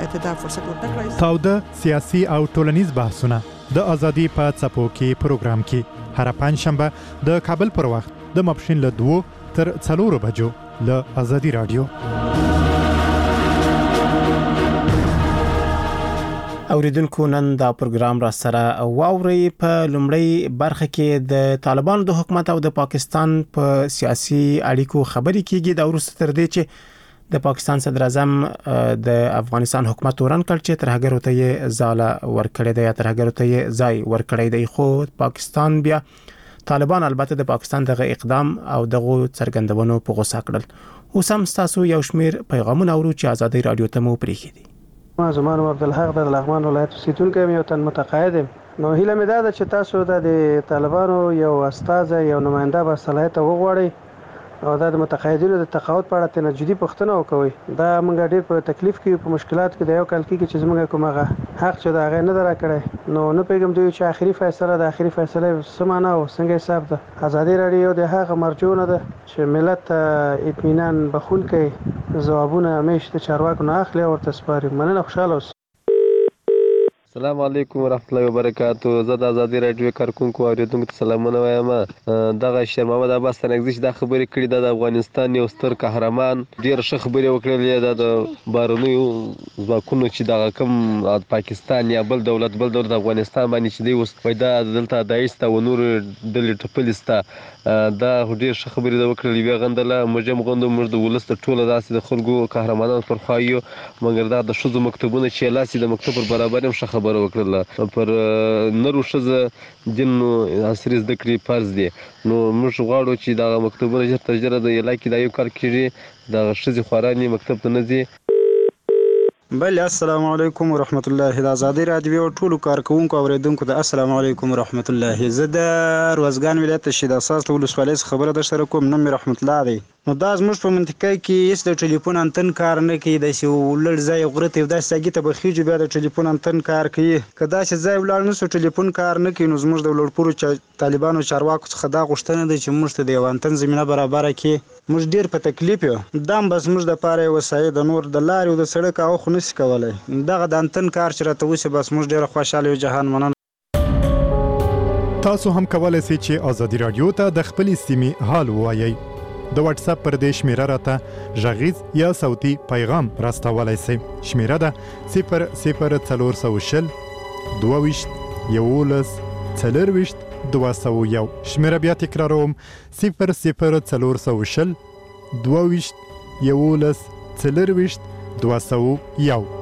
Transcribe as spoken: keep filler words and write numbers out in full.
ملت ته فرصت ورکړی. تاوده سیاسي او ټولنیز بحثونه د ازادي په څپو کې پروګرام کې هر پنځشنبه د کابل پر وخت د ماپښین له دوو تر څلورو بجو له ازادي رادیو. اوریدونکو نن دا پروګرام را سره واوري. په لومړی برخه کې د طالبانو د حکومت او د پاکستان په سیاسي اړیکو خبرې کیږي. دا وروسته تر دې چې د پاکستان صدر اعظم د افغانستان حکومت وران کړ چې ترهګرو ته یې ځاله ورکړې ده یا ترهګرو ته یې ځای ورکړې دی. خو پاکستان بیا طالبان البته د پاکستان دغه اقدام او دغه څرګندونو په غوسه کړل. اوس هم تاسو یو شمیر پیغامونه اورو چې ازادي رادیو ته مو پریښي دي. ما زمان عبدالحق د لغمان ولایت اوسیدونکی یم، یو تن متقاعد یم. نو هیله مې دا ده چې تاسو د طالبانو یو استازی یو نماینده به صلاحیت وغواړئ او دا د متقاعدینو د تقاعد په اړه تنه جدي پوښتنه وکوي. دا موږ ډېر په تکلیف کې په مشکلات کې د یو کال کې چې زموږ کوم هغه حق چې دا هغه نه درکړي. نو نه پیغام دوی چې اخري فیصله د اخري فیصله سمانه او څنګه حساب ده. ازادي رادیو د هغه مرجو نه ده چې ملت اطمینان بخون کوي، ځوابونه همیش د چارواکو نه اخلي او ورته سپاري. مننه، خوشاله اوسئ. السلام علیکم ورحمت الله وبرکاتو. زه د ازادي رادیو کارکونکو اوریدونکو ته سلامونه وایم. دغه شیر محمد عباس تنګزي چې دا خبرې کړې ده د افغانستان یو ستر قهرمان ډېر ښه خبرې وکړلې ده د بهرنیو ځواکونو چې دغه کوم پاکستان یا بل دولت بل دولت افغانستان باندې چې دی اوس پیدا دلته دایسته و نور ډلې ټپلې سته. دا ډېر ښه خبرې ده وکړلې. بیا غندله موږ هم غندو، موږ د ولس د ټوله داسې د خلکو قهرمانانو پر خوا یو، مګر دا د ښځو مکتبونه چې لاسې د مکتب پر برابر هم ښه خبره وکړله. پر نرو ښځه دین عصري زده کړې فرض دي. نو موږ غواړو چې دغه مکتبونه ژر تر ژره د علاقې دا یو کار کېږي دغه ښځې خوارانې مکتب ته نه ځي. بله السلام علیکم ورحمت الله. د ازادي رادیو ټولو کارکونکو اوریدونکو ته السلام علیکم ورحمت الله. زه د روزګان ولایت شید اساس له ولسوالۍ څخه خبره درسره کوم. نوم مې رحمت الله دی. نو دا زموږ په منطقه کې هیڅ د ټلیفون انتن کار نه کوي. داسې ولړ ځای غره ته داسې ځای ته بخیږي بیا د ټلیفون انتن کار کوي. که داسې ځای ولاړ نسو ټلیفون کار نه کوي، نو زموږ د لوړپوړو طالبانو چارواکو څخه دا غوښتنه ده چې موږ ته د یو انتن زمینه برابره کړي. موږ ډیر په تکلیف یو. دا هم بس موږ دپاره یو وسایل د نور د لارې او د سړک هغه خو نشي کولی. دغه د انتن کار چې راته وشي بس موږ ډیره خوشحاله یو. جهان مننه. تاسو هم کولای شئ چې ازادي رادیو ته د خپلې سیمې حال ووایئ. د واتس اپ پر دې شمیره راته غږیز یا صوتي پیغام راستولای شئ. شمیره ده صفر صفر څلور سوه شل دوه ویشت یولس څلرویشت دوه سوه یو. شمیره بیا تکراروم صفر صفر څلور سوه شل دوه ویشت یولس څلرویشت دوه سوه یو.